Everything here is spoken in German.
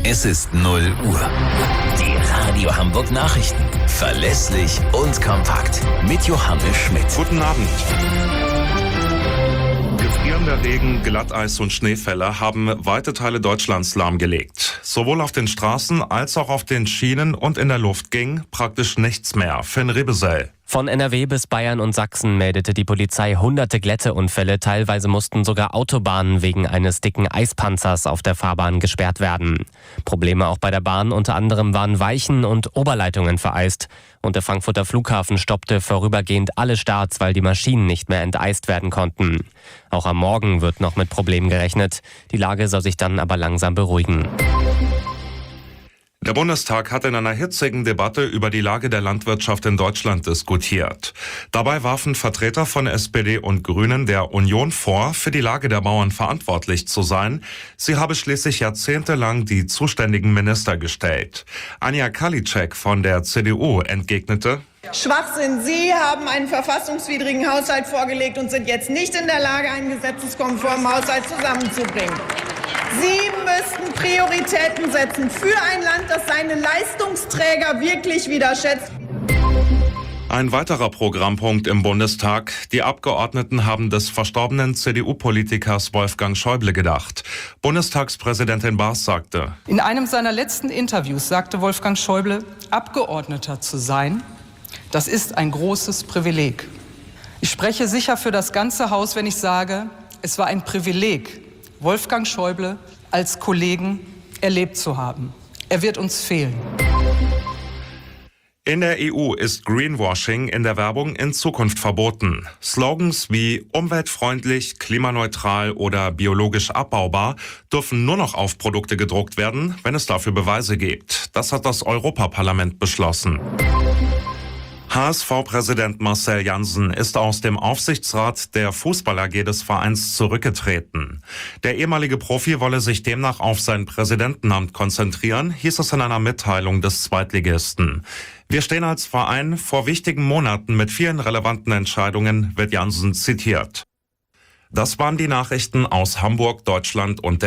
Es ist 0 Uhr. Die Radio Hamburg Nachrichten. Verlässlich und kompakt. Mit Johannes Schmidt. Guten Abend. Gefrierender Regen, Glatteis und Schneefälle haben weite Teile Deutschlands lahmgelegt. Sowohl auf den Straßen als auch auf den Schienen und in der Luft ging praktisch nichts mehr. Finn Rebesell. Von NRW bis Bayern und Sachsen meldete die Polizei hunderte Glätteunfälle. Teilweise mussten sogar Autobahnen wegen eines dicken Eispanzers auf der Fahrbahn gesperrt werden. Probleme auch bei der Bahn. Unter anderem waren Weichen und Oberleitungen vereist. Und der Frankfurter Flughafen stoppte vorübergehend alle Starts, weil die Maschinen nicht mehr enteist werden konnten. Auch am Morgen wird noch mit Problemen gerechnet. Die Lage soll sich dann aber langsam beruhigen. Der Bundestag hat in einer hitzigen Debatte über die Lage der Landwirtschaft in Deutschland diskutiert. Dabei warfen Vertreter von SPD und Grünen der Union vor, für die Lage der Bauern verantwortlich zu sein. Sie habe schließlich jahrzehntelang die zuständigen Minister gestellt. Anja Karliczek von der CDU entgegnete: Schwachsinn. Sie haben einen verfassungswidrigen Haushalt vorgelegt und sind jetzt nicht in der Lage, einen gesetzeskonformen Haushalt zusammenzubringen. Sie müssten Prioritäten setzen für ein Land, das seine Leistungsträger wirklich wieder schätzt. Ein weiterer Programmpunkt im Bundestag. Die Abgeordneten haben des verstorbenen CDU-Politikers Wolfgang Schäuble gedacht. Bundestagspräsidentin Baas sagte: In einem seiner letzten Interviews sagte Wolfgang Schäuble, Abgeordneter zu sein, das ist ein großes Privileg. Ich spreche sicher für das ganze Haus, wenn ich sage, es war ein Privileg, Wolfgang Schäuble als Kollegen erlebt zu haben. Er wird uns fehlen. In der EU ist Greenwashing in der Werbung in Zukunft verboten. Slogans wie umweltfreundlich, klimaneutral oder biologisch abbaubar dürfen nur noch auf Produkte gedruckt werden, wenn es dafür Beweise gibt. Das hat das Europaparlament beschlossen. HSV-Präsident Marcel Jansen ist aus dem Aufsichtsrat der Fußball AG des Vereins zurückgetreten. Der ehemalige Profi wolle sich demnach auf sein Präsidentenamt konzentrieren, hieß es in einer Mitteilung des Zweitligisten. Wir stehen als Verein vor wichtigen Monaten mit vielen relevanten Entscheidungen, wird Jansen zitiert. Das waren die Nachrichten aus Hamburg, Deutschland und der